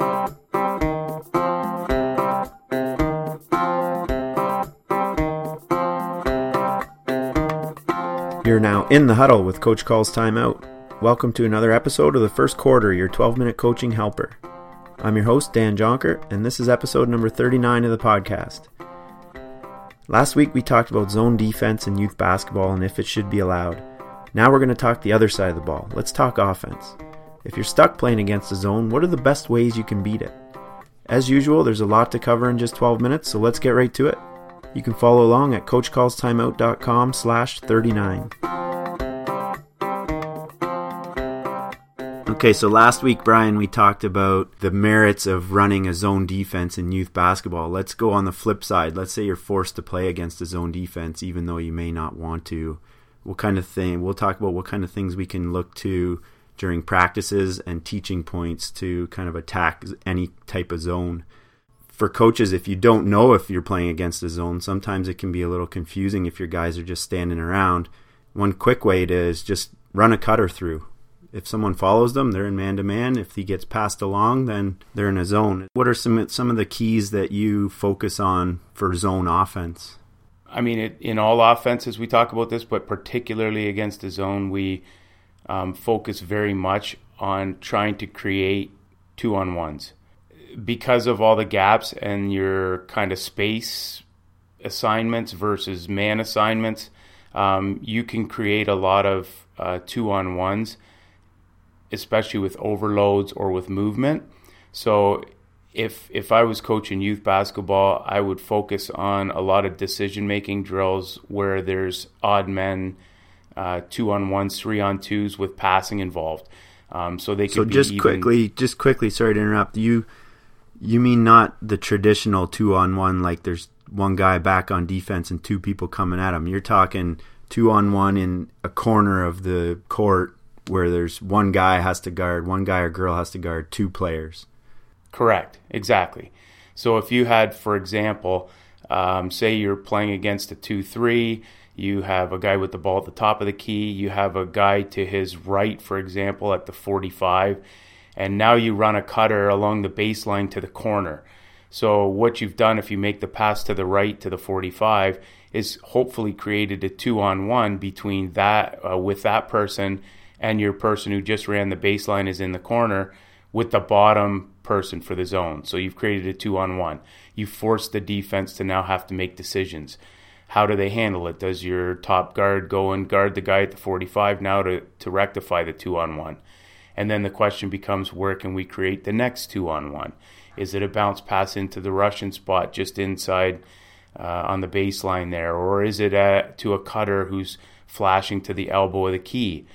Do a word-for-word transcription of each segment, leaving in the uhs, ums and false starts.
You're now in the huddle with Coach Calls Timeout. Welcome to another episode of the first quarter, your twelve-minute coaching helper. I'm your host, Dan Jonker, and this is episode number thirty-nine of the podcast. Last week we talked about zone defense in youth basketball and if it should be allowed. Now we're going to talk the other side of the ball. Let's talk offense. If you're stuck playing against a zone, what are the best ways you can beat it? As usual, there's a lot to cover in just twelve minutes, so let's get right to it. You can follow along at coachcallstimeout.com slash 39. Okay, so last week, Brian, we talked about the merits of running a zone defense in youth basketball. Let's go on the flip side. Let's say you're forced to play against a zone defense, even though you may not want to. What kind of thing? We'll talk about what kind of things we can look to during practices and teaching points to kind of attack any type of zone. For coaches, if you don't know if you're playing against a zone, sometimes it can be a little confusing if your guys are just standing around. One quick way to is just run a cutter through. If someone follows them, they're in man-to-man. If he gets passed along, then they're in a zone. What are some some of the keys that you focus on for zone offense? I mean, it, in all offenses, we talk about this, but particularly against the zone, we um, focus very much on trying to create two-on-ones. Because of all the gaps and your kind of space assignments versus man assignments, um, you can create a lot of uh, two-on-ones, especially with overloads or with movement. So if if I was coaching youth basketball, I would focus on a lot of decision-making drills where there's odd men, uh, two-on-ones, three-on-twos with passing involved. Um, so they could so be just even... quickly, just quickly, sorry to interrupt you. You mean not the traditional two-on-one, like there's one guy back on defense and two people coming at him. You're talking two-on-one in a corner of the court where there's one guy has to guard, one guy or girl has to guard two players. Correct, exactly. So if you had, for example, um, say you're playing against a two three, you have a guy with the ball at the top of the key, you have a guy to his right, for example, at the forty-five, and now you run a cutter along the baseline to the corner. So what you've done if you make the pass to the right to the forty-five is hopefully created a two-on-one between that uh, with that person and your person who just ran the baseline is in the corner with the bottom person for the zone. So you've created a two-on-one. You force the defense to now have to make decisions. How do they handle it? Does your top guard go and guard the guy at the forty-five now to, to rectify the two-on-one? And then the question becomes, where can we create the next two-on-one? Is it a bounce pass into the Russian spot just inside uh, on the baseline there? Or is it a, to a cutter who's flashing to the elbow of the key?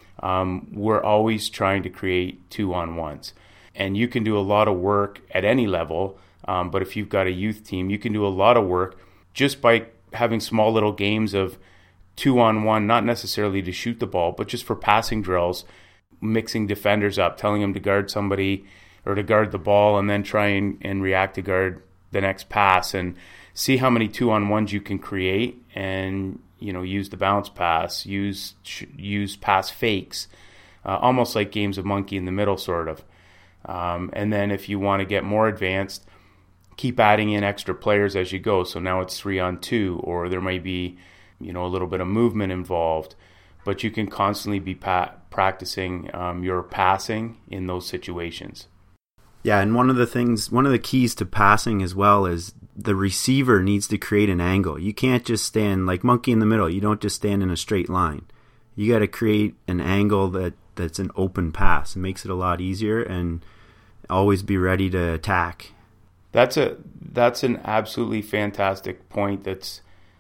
Um, we're always trying to create two-on-ones. And you can do a lot of work at any level, um, but if you've got a youth team, you can do a lot of work just by having small little games of two-on-one, not necessarily to shoot the ball, but just for passing drills, mixing defenders up, telling them to guard somebody or to guard the ball and then try and, and react to guard the next pass and see how many two-on-ones you can create and, you know, use the bounce pass, use use pass fakes, uh, almost like games of monkey in the middle sort of. Um, and then if you want to get more advanced, keep adding in extra players as you go. So now it's three on two, or there might be, you know, a little bit of movement involved. But you can constantly be pa- practicing um, your passing in those situations. Yeah, and one of the things, one of the keys to passing as well is the receiver needs to create an angle. You can't just stand like monkey in the middle. You don't just stand in a straight line. You got to create an angle that, that's an open pass. It makes it a lot easier and always be ready to attack. That's a that's an absolutely fantastic point. That's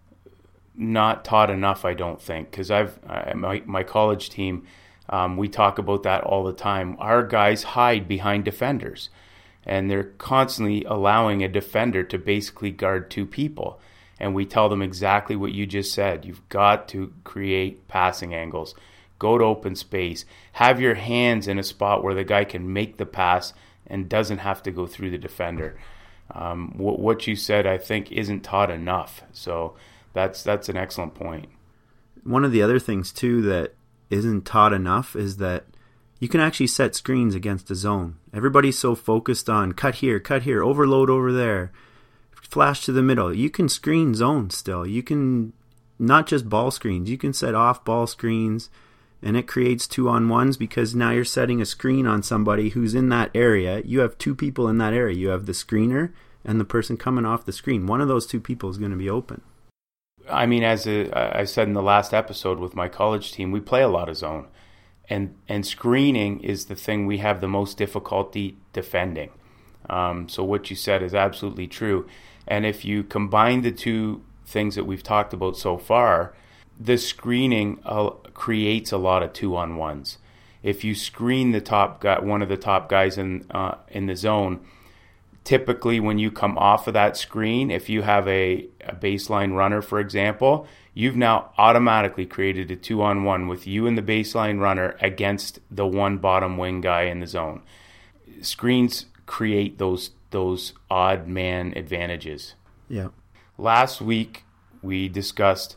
not taught enough, I don't think, because I've I, my my college team, um, we talk about that all the time. Our guys hide behind defenders, and they're constantly allowing a defender to basically guard two people. And we tell them exactly what you just said. You've got to create passing angles. Go to open space. Have your hands in a spot where the guy can make the pass and doesn't have to go through the defender. Um, what, what you said, I think, isn't taught enough. So that's that's an excellent point. One of the other things, too, that isn't taught enough is that You can actually set screens against a zone. Everybody's so focused on cut here, cut here, overload over there, flash to the middle. You can screen zones still. You can, not just ball screens, you can set off ball screens, and it creates two-on-ones because now you're setting a screen on somebody who's in that area. You have two people in that area. You have the screener and the person coming off the screen. One of those two people is going to be open. I mean, as a, I said in the last episode with my college team, we play a lot of zone. And and screening is the thing we have the most difficulty defending. Um, so what you said is absolutely true. And if you combine the two things that we've talked about so far, the screening uh, creates a lot of two-on-ones. If you screen the top guy, one of the top guys in uh, in the zone, typically when you come off of that screen, if you have a, a baseline runner, for example, you've now automatically created a two-on-one with you and the baseline runner against the one bottom wing guy in the zone. Screens create those those odd man advantages. Yeah. Last week, we discussed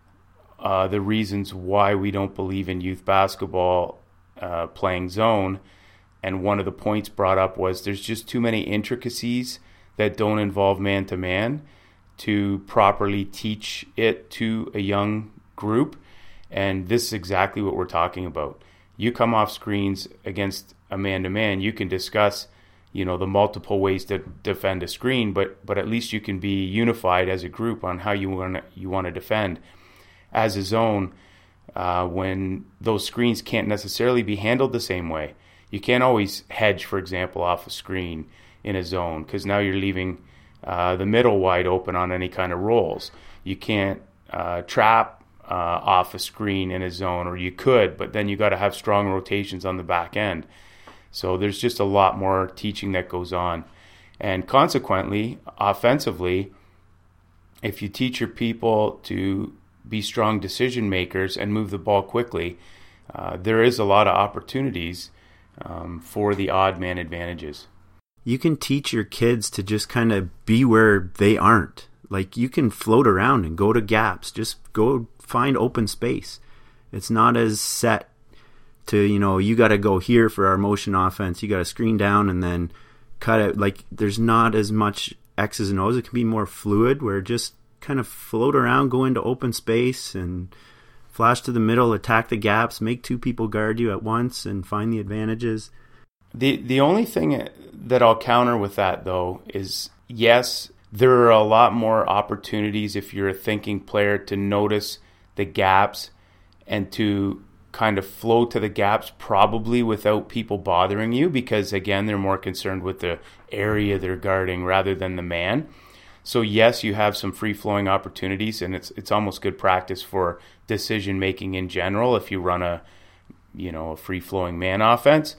uh, the reasons why we don't believe in youth basketball uh, playing zone. And one of the points brought up was there's just too many intricacies that don't involve man-to-man to properly teach it to a young group. And this is exactly what we're talking about. You come off screens against a man-to-man, you can discuss, you know, the multiple ways to defend a screen, but but at least you can be unified as a group on how you want you want to defend. As a zone, uh, when those screens can't necessarily be handled the same way. You can't always hedge, for example, off a screen in a zone because now you're leaving uh, the middle wide open on any kind of rolls. You can't uh, trap uh, off a screen in a zone, or you could, but then you got to have strong rotations on the back end. So there's just a lot more teaching that goes on. And consequently, offensively, if you teach your people to be strong decision makers and move the ball quickly, uh, there is a lot of opportunities Um, for the odd man advantages. You can teach your kids to just kind of be where they aren't. Like, you can float around and go to gaps. Just go find open space. It's not as set to, you know, you got to go here for our motion offense. You got to screen down and then cut it. Like, there's not as much X's and O's. It can be more fluid where just kind of float around, go into open space and flash to the middle, attack the gaps, make two people guard you at once, and find the advantages. The the only thing that I'll counter with that, though, is yes, there are a lot more opportunities if you're a thinking player to notice the gaps and to kind of flow to the gaps probably without people bothering you because, again, they're more concerned with the area they're guarding rather than the man. So yes, you have some free-flowing opportunities, and it's it's almost good practice for decision-making in general if you run a, you know, a free-flowing man offense.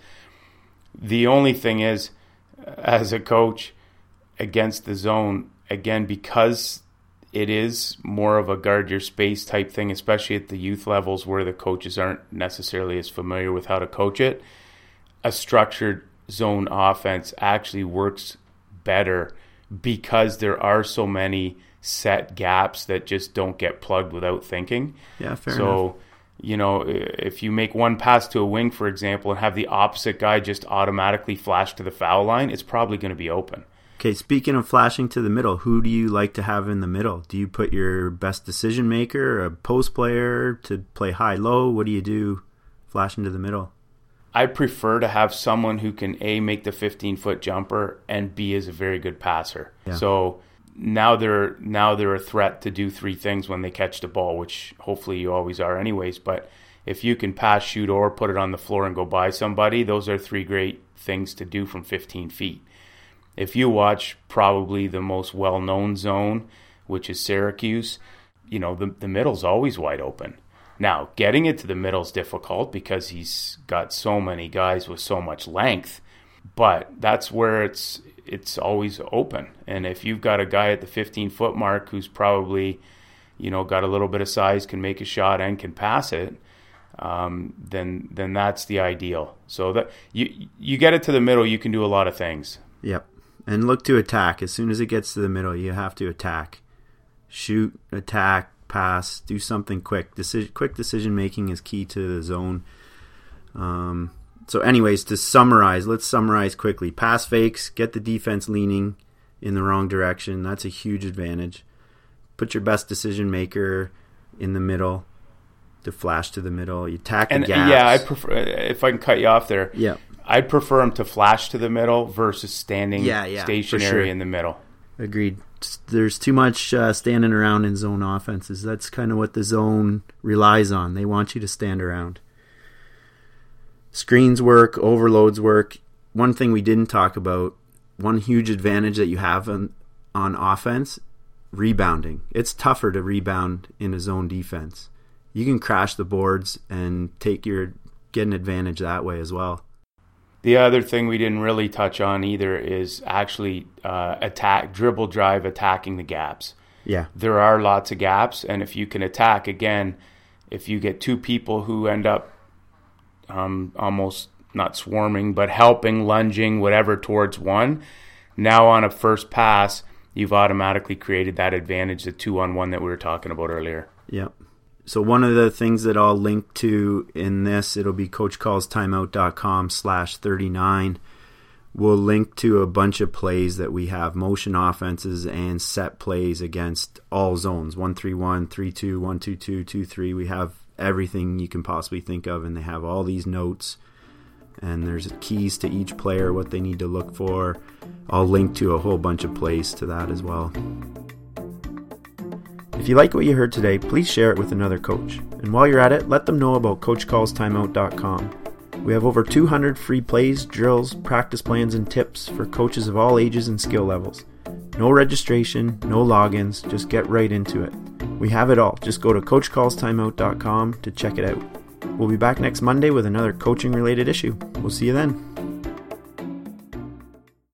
The only thing is, as a coach against the zone, again, because it is more of a guard your space type thing, especially at the youth levels where the coaches aren't necessarily as familiar with how to coach it, a structured zone offense actually works better because there are so many set gaps that just don't get plugged without thinking. Yeah, fair so, enough. you know, if you make one pass to a wing, for example, and have the opposite guy just automatically flash to the foul line, it's probably going to be open. Okay, speaking of flashing to the middle, who do you like to have in the middle? Do you put your best decision maker, a post player to play high-low? What do you do flashing to the middle? I prefer to have someone who can A, make the fifteen-foot jumper, and B, is a very good passer. Yeah. So now they're now they're a threat to do three things when they catch the ball, which hopefully you always are anyways. But if you can pass, shoot, or put it on the floor and go by somebody, those are three great things to do from fifteen feet. If you watch probably the most well-known zone, which is Syracuse, you know, the, the middle's always wide open. Now, getting it to the middle is difficult because he's got so many guys with so much length, but that's where it's it's always open. And if you've got a guy at the fifteen-foot mark who's probably, you know, got a little bit of size, can make a shot and can pass it, um, then then that's the ideal. So that you you get it to the middle, you can do a lot of things. Yep. And look to attack. As soon as it gets to the middle, you have to attack. Shoot, attack, pass, do something quick. Decision, quick decision making is key to the zone. Um, So anyways, to summarize, let's summarize quickly. Pass fakes, get the defense leaning in the wrong direction. That's a huge advantage. Put your best decision maker in the middle to flash to the middle. You attack the and, gaps. Yeah, I prefer, if I can cut you off there, yeah. I'd prefer them to flash to the middle versus standing yeah, yeah, stationary sure. in the middle. Agreed. There's too much uh, standing around in zone offenses. That's kind of what the zone relies on. They want you to stand around. Screens work, overloads work. One thing we didn't talk about, one huge advantage that you have on, on offense, rebounding. It's tougher to rebound in a zone defense. You can crash the boards and take your get an advantage that way as well. The other thing we didn't really touch on either is actually uh, attack, dribble drive, attacking the gaps. Yeah. There are lots of gaps, and if you can attack, again, if you get two people who end up um, almost not swarming, but helping, lunging, whatever, towards one, now on a first pass, you've automatically created that advantage, the two-on-one that we were talking about earlier. Yep. So one of the things that I'll link to in this, it'll be coachcallstimeout.com slash 39. We'll link to a bunch of plays that we have, motion offenses and set plays against all zones, one three one, three two, one two two, two three. We have everything you can possibly think of, and they have all these notes, and there's keys to each player, what they need to look for. I'll link to a whole bunch of plays to that as well. If you like what you heard today, please share it with another coach. And while you're at it, let them know about coach calls timeout dot com. We have over two hundred free plays, drills, practice plans, and tips for coaches of all ages and skill levels. No registration, no logins, just get right into it. We have it all. Just go to coach calls timeout dot com to check it out. We'll be back next Monday with another coaching-related issue. We'll see you then.